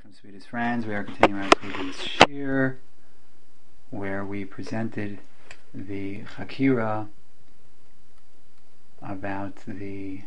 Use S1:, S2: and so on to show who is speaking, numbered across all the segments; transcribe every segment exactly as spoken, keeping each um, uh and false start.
S1: Welcome, sweetest friends. We are continuing our previous shir, where we presented the chakira about the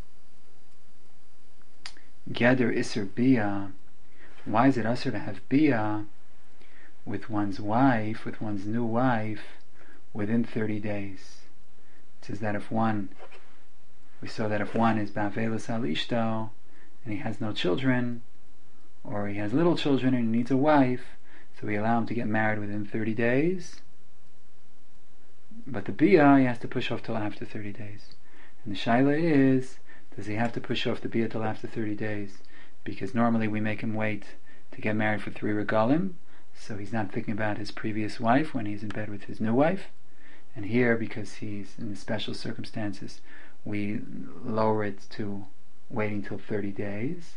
S1: Geder Isser Bia. Why is it usher to have Bia with one's wife, with one's new wife, within thirty days? It says that if one, we saw that if one is Ba'avelos al Ishto, and he has no children, or he has little children and he needs a wife, so we allow him to get married within thirty days. But the Bia, he has to push off till after thirty days. And the Shaila is, does he have to push off the Bia till after thirty days? Because normally we make him wait to get married for three regalim, so he's not thinking about his previous wife when he's in bed with his new wife. And here, because he's in the special circumstances, we lower it to waiting till thirty days.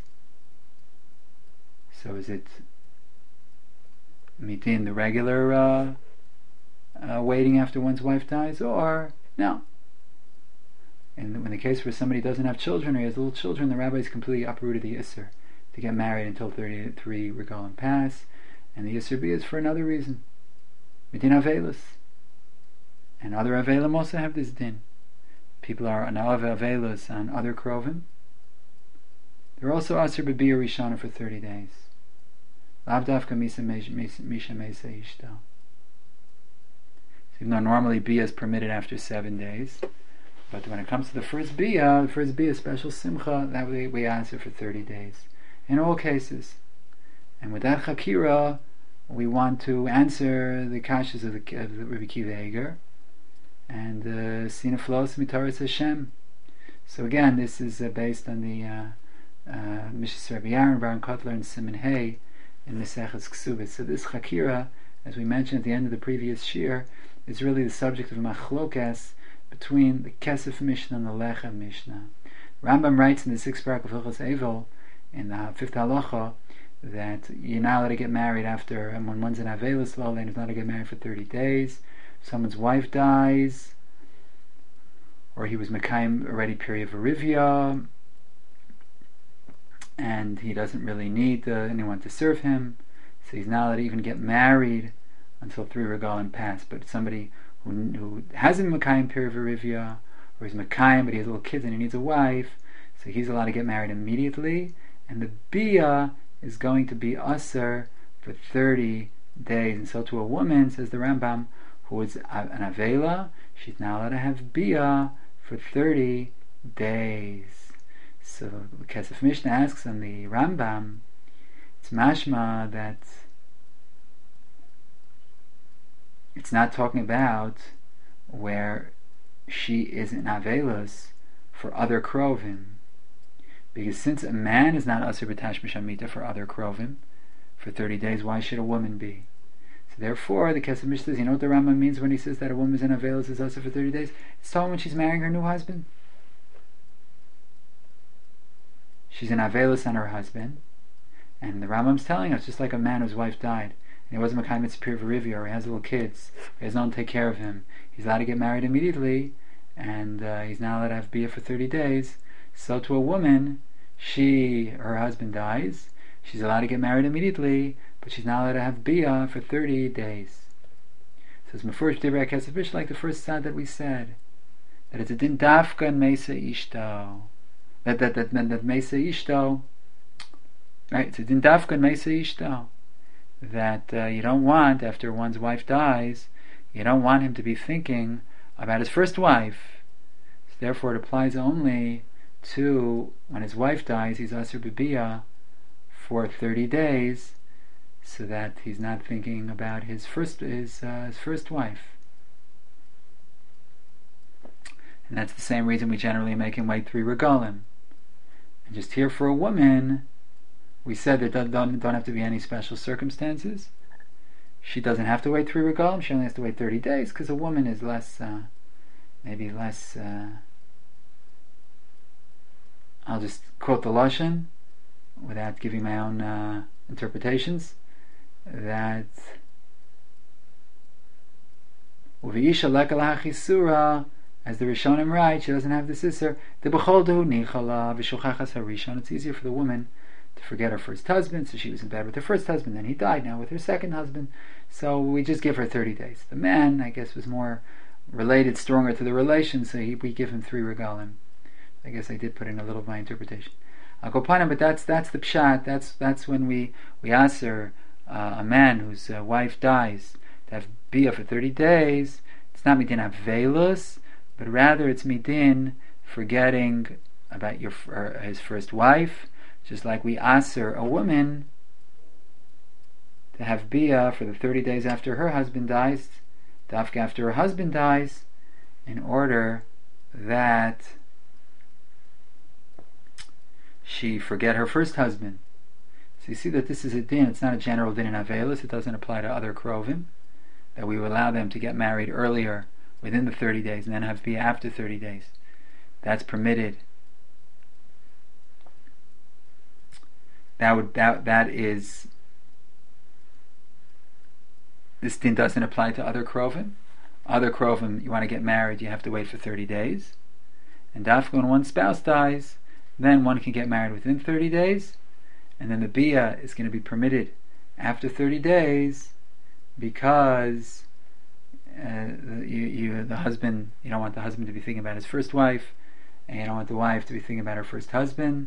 S1: So is it mitin, the regular uh, uh, waiting after one's wife dies, or no? And in the case where somebody doesn't have children or he has little children, the rabbis completely uprooted the Isser to get married until thirty-three regalim pass, and the Isser B is for another reason. Mitin Avelis. And other Avelim also have this din. People are on Avelis on other Krovim. They're also Asr B'Bia Rishana for thirty days. Lavdavka Misha Mesa Ishto. Even though normally Bia is permitted after seven days, but when it comes to the first Bia, the first Bia special Simcha, that way we answer for thirty days. In all cases. And with that Chakira, we want to answer the kashas of the, of the Rabbi Akiva Eiger and uh, Sina Flos Mitaras Hashem. So again, this is uh, based on the uh, uh, Mishas Rabbi Aaron, Baron Kotler, and Simon Hay in Maseches Ksubis. So this Chakira, as we mentioned at the end of the previous shir, is really the subject of Machlokas between the Kesef Mishnah and the Lechem Mishnah. Rambam writes in the sixth parak of Hilchos Eivel, in the fifth halacha, that you're not allowed to get married after, and when one's in Avelis Lo, and he's not allowed to get married for thirty days. Someone's wife dies, or he was Mekayim already period of Arivia, and he doesn't really need uh, anyone to serve him, so he's not allowed to even get married until three regalim pass. But somebody who, who hasn't Mekayim period of Arivia, or he's Mekayim but he has little kids and he needs a wife, so he's allowed to get married immediately, and the Bia is going to be Aser for thirty days. And so to a woman, says the Rambam, who is an Avela, she's now allowed to have Bia for thirty days. So the Kesef Mishnah asks on the Rambam, it's mashma that it's not talking about where she is in Avelos for other Krovim. Because since a man is not Asur B'Tash Mishamita for other Krovim for thirty days, why should a woman be? So therefore, the Kesef Mishnah says, you know what the Rambam means when he says that a woman is in Avelos is Asur for thirty days? It's talking when she's marrying her new husband. She's in Avelos on her husband, and the Rambam's telling us, just like a man whose wife died, and he wasn't Mekayim Mitzvah Rivia, or he has little kids, or he has no one to take care of him, he's allowed to get married immediately, and uh, he's not allowed to have Bia for thirty days. So to a woman, she, her husband dies, she's allowed to get married immediately, but she's not allowed to have Bia for thirty days. So it's Mefurish Divrei Kesef Mishnah, like the first side that we said, that it's a din dafka and mesa ishto. That that that that, that mesa ishto, right? It's a din dafka and mesa ishto. That uh, you don't want, after one's wife dies, you don't want him to be thinking about his first wife. So therefore, it applies only to when his wife dies. He's Asur B'Bia for thirty days, so that he's not thinking about his first his uh, his first wife. And that's the same reason we generally make him wait three regalim. And just here for a woman, we said there don't, don't, don't have to be any special circumstances. She doesn't have to wait three regalim. She only has to wait thirty days, because a woman is less, uh, maybe less. Uh, I'll just quote the Lashon without giving my own uh, interpretations. That Uviisha lekala hachisura, as the Rishonim write, she doesn't have the sister. The b'chol du nichala v'shuchachas harishon. It's easier for the woman to forget her first husband. So she was in bed with her first husband, then he died, now with her second husband. So we just give her thirty days. The man, I guess, was more related, stronger to the relation, so he, we give him three regalim. I guess I did put in a little of my interpretation. I'll go upon him, but that's that's the pshat. That's that's when we we aser uh, a man whose uh, wife dies to have bia for thirty days. It's not midin avelus, but rather it's midin forgetting about your uh, his first wife, just like we aser a woman to have bia for the thirty days after her husband dies, dafka after her husband dies, in order that she forget her first husband. So you see that this is a din. It's not a general din in Avelis. It doesn't apply to other krovim, that we will allow them to get married earlier within the thirty days and then have bia after thirty days. That's permitted. That would that that is this din doesn't apply to other krovim. Other krovim, you want to get married, you have to wait for thirty days. And dafka when one spouse dies, then one can get married within thirty days, and then the bia is going to be permitted after thirty days because uh, you, you, the husband, you don't want the husband to be thinking about his first wife, and you don't want the wife to be thinking about her first husband.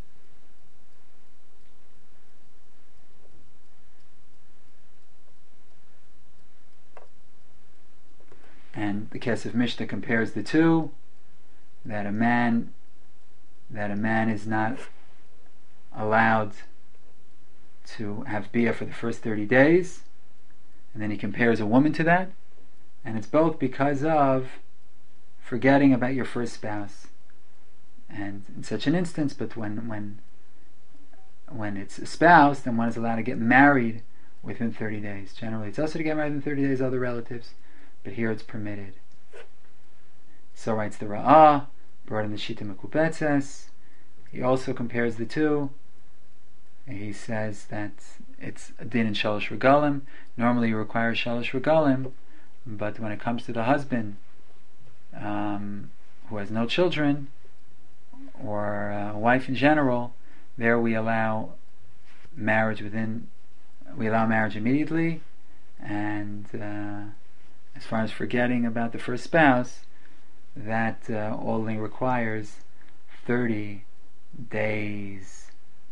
S1: And the Kesef Mishnah compares the two, that a man that a man is not allowed to have bia for the first thirty days, and then he compares a woman to that, and it's both because of forgetting about your first spouse. And in such an instance, but when when when it's a spouse, then one is allowed to get married within thirty days. Generally it's also to get married within thirty days, other relatives, but here it's permitted. So writes the Ra'ah, brought in the Shita Mekubetzes. He also compares the two. He says that it's a din in Shalosh Regalim. Normally you require Shalosh Regalim, but when it comes to the husband um, who has no children, or a wife in general, there we allow marriage within, we allow marriage immediately, and uh, as far as forgetting about the first spouse, that uh, only requires thirty days.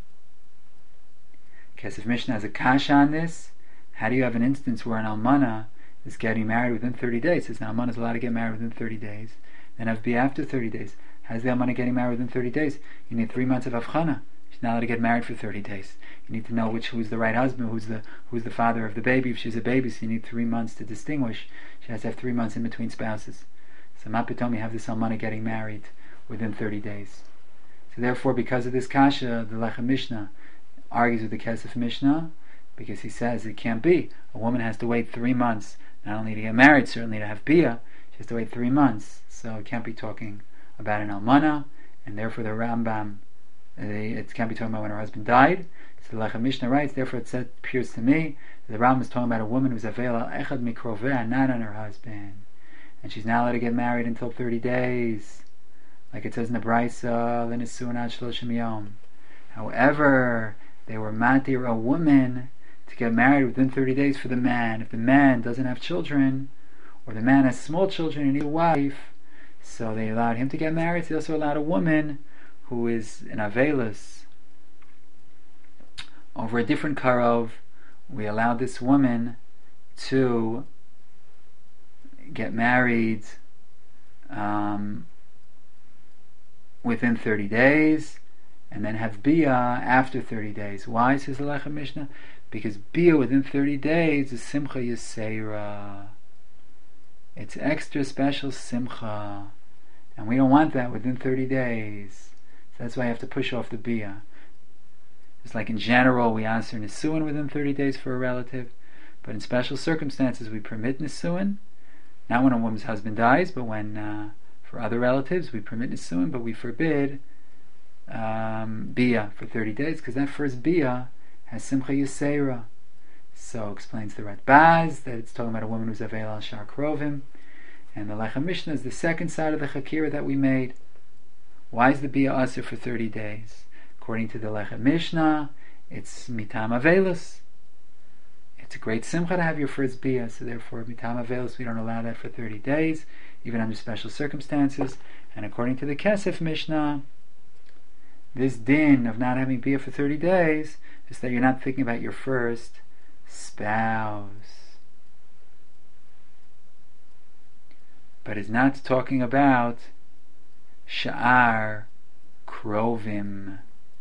S1: Kesef Mishnah has a kasha on this. How do you have an instance where an almana is getting married within thirty days? It says an almana is allowed to get married within thirty days, then have bia after thirty days. How's the almana getting married within thirty days? You need three months of avchana. She's not allowed to get married for thirty days. You need to know which who's the right husband, who's the who's the father of the baby. If she's a baby, so you need three months to distinguish. She has to have three months in between spouses. So Mapitomi have this almana getting married within thirty days. So therefore, because of this kasha, the Lechem Mishnah argues with the Kesef Mishnah, because he says it can't be. A woman has to wait three months, not only to get married, certainly to have bia, she has to wait three months. So it can't be talking about an almana, and therefore the Rambam, it can't be talking about when her husband died. So the Lechem Mishnah writes, therefore it said, appears to me, the Rambam is talking about a woman who's avela echad mikroveh, not on her husband, and she's not allowed to get married until thirty days, like it says in the Brisa, l'nisuin ad shloshim yom. However, they were matir a woman to get married within thirty days for the man. If the man doesn't have children, or the man has small children and needs a wife, so they allowed him to get married. So they also allowed a woman who is an avelus over a different karov. We allowed this woman to get married um, within thirty days, and then have bia after thirty days. Why, says the Lechem Mishnah? Because bia within thirty days is simcha yisera. It's extra special simcha, and we don't want that within thirty days. So that's why you have to push off the bia. Just like in general we answer nisuin within thirty days for a relative, but in special circumstances we permit nisuin, not when a woman's husband dies, but when uh, for other relatives we permit nisuin, but we forbid um, bia for thirty days, because that first bia has simcha yisera. So explains the Ratbaz that it's talking about a woman who's avail al shar krovim, and the Lechem Mishnah is the second side of the chakira that we made. Why is the bia asur for thirty days? According according to the Lechem Mishnah, it's mitam avelus. It's a great simcha to have your first bia, so therefore mitam avelus, we don't allow that for thirty days, even under special circumstances. And according to the Kesef Mishnah, this din of not having bia for thirty days is that you're not thinking about your first spouse. But it's not talking about sha'ar krovim.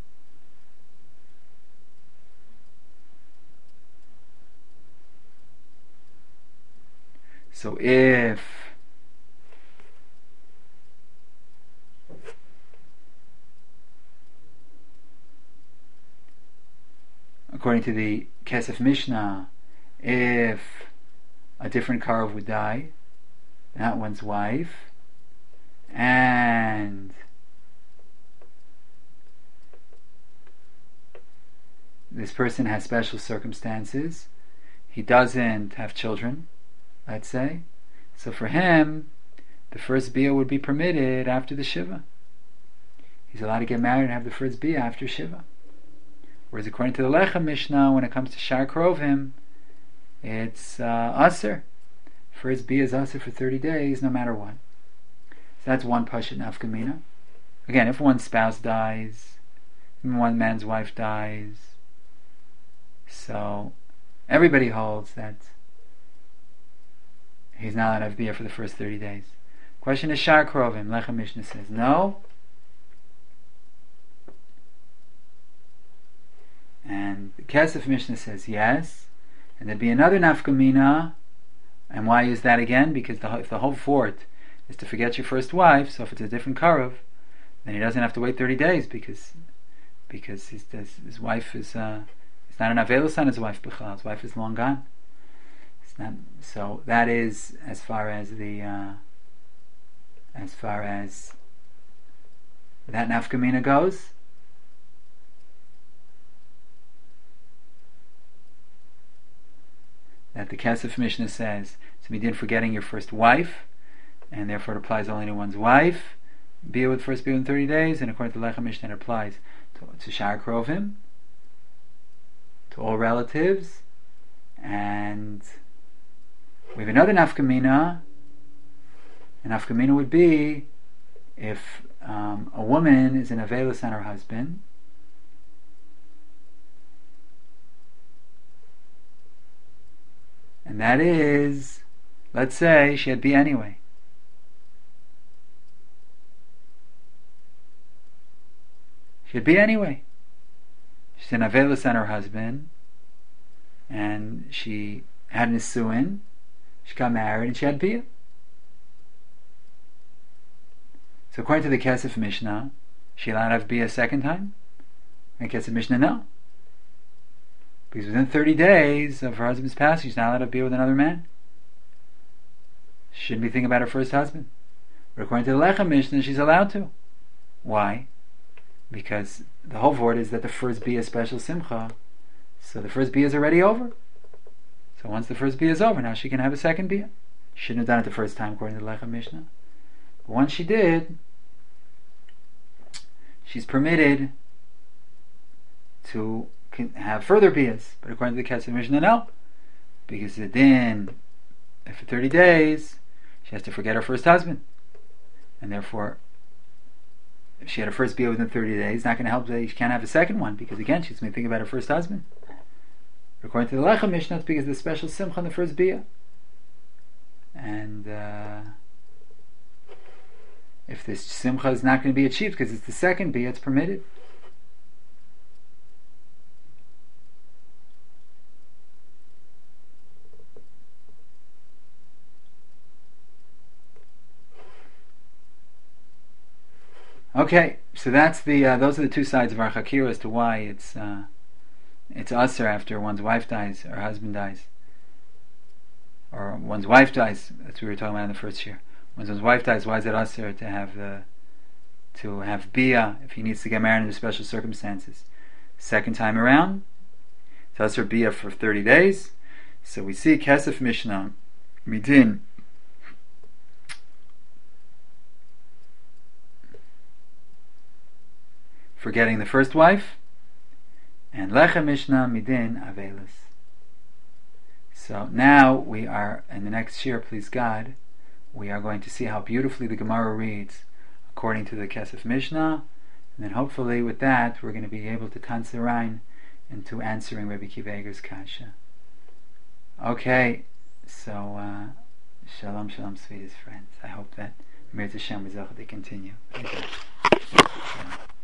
S1: So if according to the Kesef Mishnah, if a different Karov would die, not one's wife, and this person has special circumstances, he doesn't have children, let's say, so for him the first bia would be permitted after the shiva. He's allowed to get married and have the first bia after shiva. Whereas according to the Lechem Mishnah, when it comes to Shar Krovim, it's uh, Aser. First bia is Aser for thirty days, no matter what. So that's one Pashut Nafkamina. Again, if one spouse dies, one man's wife dies, so everybody holds that he's not allowed to have bia for the first thirty days. Question is Shar Krovim. Lechem Mishnah says no. And the Kesef Mishnah says yes. And there'd be another nafkamina. And why is that again? Because the, if the whole fort is to forget your first wife, so if it's a different Karav, then he doesn't have to wait thirty days because because his, his, his wife is uh, it's not an Avelus on his wife, B'chal. His wife is long gone. It's not, so that is as far as the uh, as far as that nafkamina goes. That the Kesef Mishnah says to be din forgetting your first wife, and therefore it applies only to one's wife. Bia with first bia in thirty days, and according to Lechem Mishnah, it applies to, to Shar Krovim, to all relatives, and we have another nafkamina. An nafkamina would be if um, a woman is an avelus on her husband. And that is, let's say she had bia anyway. She had bia anyway. She's an avelus on her husband, and she had an isuin. She got married and she had bia. So according to the Kesef Mishnah, she allowed to have bia a second time? And Kesef Mishnah, no. Because within thirty days of her husband's passing, she's not allowed to be with another man. She shouldn't be thinking about her first husband. But according to the Lechem Mishnah, she's allowed to. Why? Because the whole word is that the first bia is special simcha. So the first bia is already over. So once the first bia is over, now she can have a second bia. She shouldn't have done it the first time, according to the Lechem Mishnah. But once she did, she's permitted to can have further bias, but according to the Kesef Mishnah, no, because the din, for thirty days, she has to forget her first husband, and therefore, if she had her first bia within thirty days, it's not going to help that she can't have a second one, because again, she's going to think about her first husband. But according to the Lechem Mishnah, it's because of the special simcha on the first bia, and uh, if this simcha is not going to be achieved because it's the second bia, it's permitted. Okay, so that's the uh, those are the two sides of our chakira as to why it's uh, it's usher after one's wife dies or husband dies, or one's wife dies. That's what we were talking about in the first year. When one's wife dies, why is it usher to have the to have bia if he needs to get married under special circumstances? Second time around, it's usher bia for thirty days. So we see Kesef Mishnah midin. forgetting the first wife, and Lechem Mishnah Midin Avelis. So now we are, in the next year, please God, we are going to see how beautifully the Gemara reads according to the Kesef Mishnah, and then hopefully with that we're going to be able to tanz the Rhine into answering Rabbi Kiva Eger's kasha. Okay, so uh, shalom, shalom, sweetest friends. I hope that Mirza Hashem will continue. Thank you.